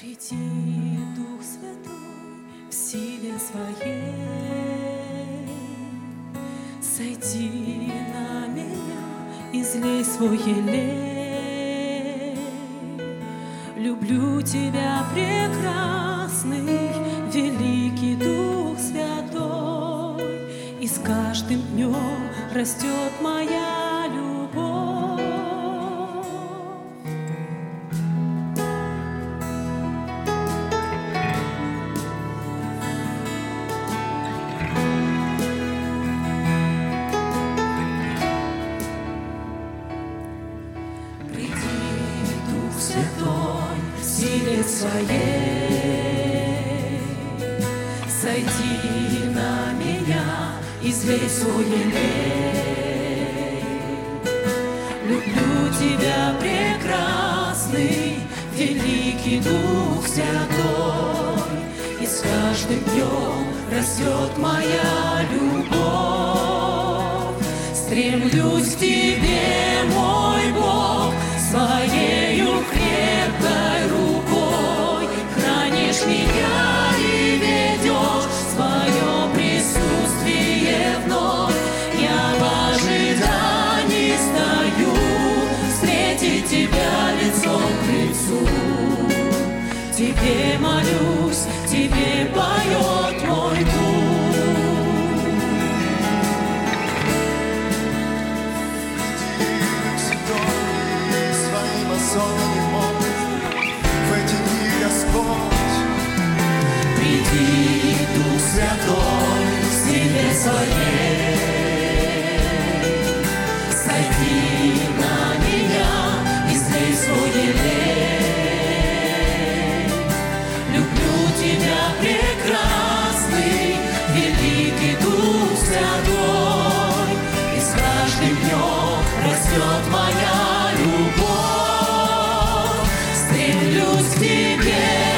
Приди, Дух Святой, в силе Своей, сойди на меня, излей свой елей. Люблю Тебя, прекрасный, великий Дух Святой, и с каждым днем растет моя любовь. Святой, в силе Своей, сойди на меня, излей свой елей. Люблю Тебя, прекрасный, великий Дух Святой, и с каждым днем растет моя любовь. Стремлюсь к Тебе, мой Бог, Своею крепкой рукой хранишь меня и ведешь в свое присутствие вновь. Я в ожидании стою встретить Тебя лицом к лицу. Тебе молюсь, Тебе поет мой дух. В эти дни, Господь, приди, Дух Святой, в силе Своей, сойди на меня, излей свой елей. Люблю Тебя, прекрасный, великий Дух Святой, и с каждым днем растет моя любовь. Стремлюсь к Тебе,